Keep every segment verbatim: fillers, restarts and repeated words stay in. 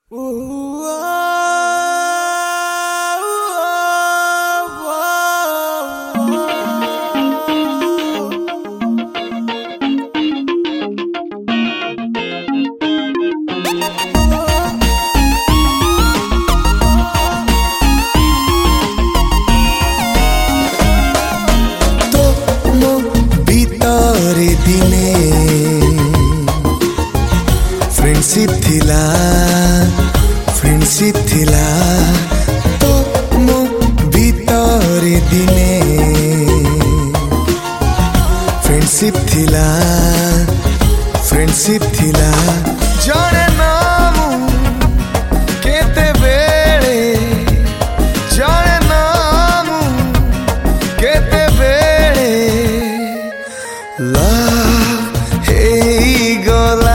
friendship थिला friendship थिला तो मो भीतर दिने फ्रेंडशिप थिला फ्रेंडशिप थिला जाने नामु केते बेले जाने नामु केते बेले लव हे गला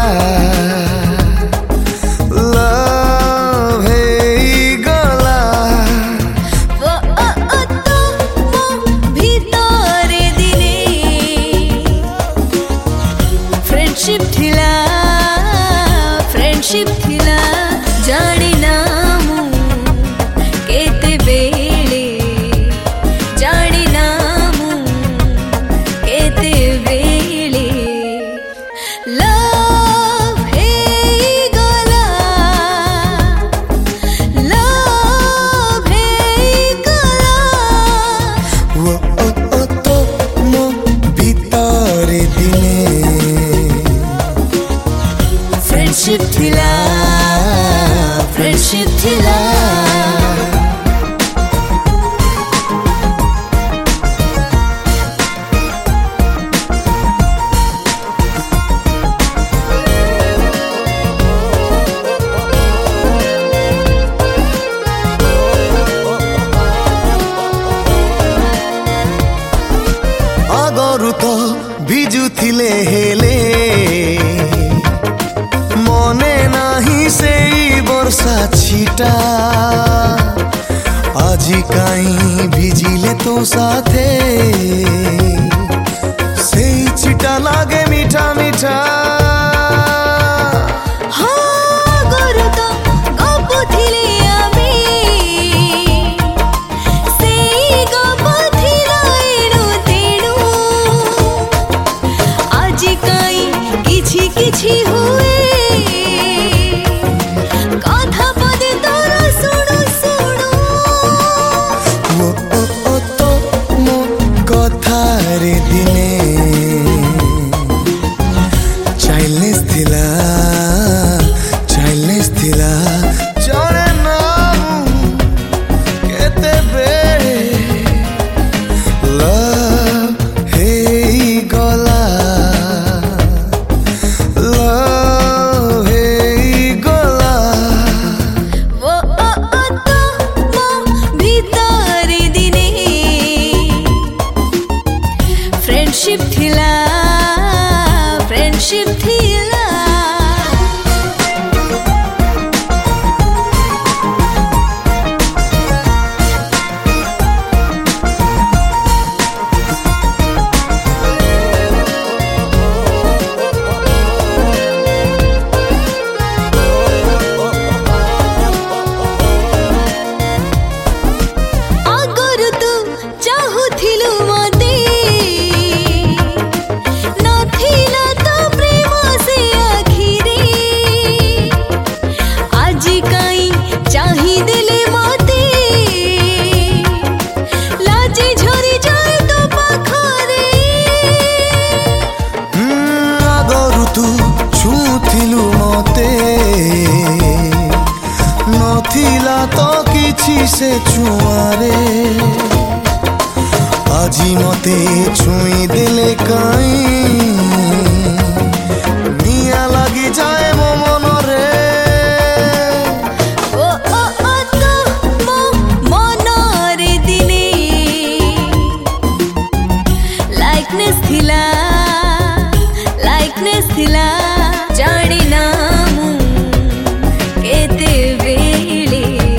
फ्रेंडशिप थिला फ्रेंडशिप थिला जाने नामु केते बेले जाने नामु केते बेले लव हे गला लव हे गला वो ओ ओ तो मो भीतर दिने फ्रेंडशिप थिला फ्रेंडशिप थिला आगरु तो बिजु थिले हेले मने नाही सेई वर्षा छिटा आजी काई भिजिले तो साथे सेई छिटा लागे मीठा मीठा किछि हुए कथा पदे तोरा सुनु सुनु वो ओ ओ तो मो कथा रे दिने चाइल्डनेस थिला चाइल्डनेस थिला जाने नामु केते बेले लव हे गला फ्रेंडशिप थिला फ्रेंडशिप थिला आगरु तू चाहुथिलु मते नथिला तो किछि से छुआरे आजी मते छुई देले काई निया लगी जाए मो मनरे ओ ओ ओ तो मो मनरे दिने लाइकनेस थिला लाइकनेस थिला जाने नामु केते बेले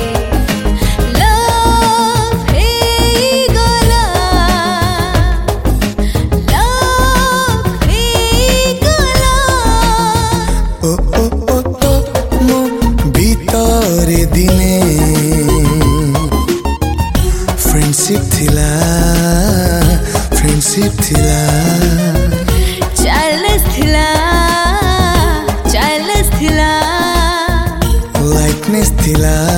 लव हे गला लव हे दिने फ्रेंडशिप थिला फ्रेंडशिप थिला चाइल्डनेस थिला चाइल्डनेस थिला लाइटनेस थिला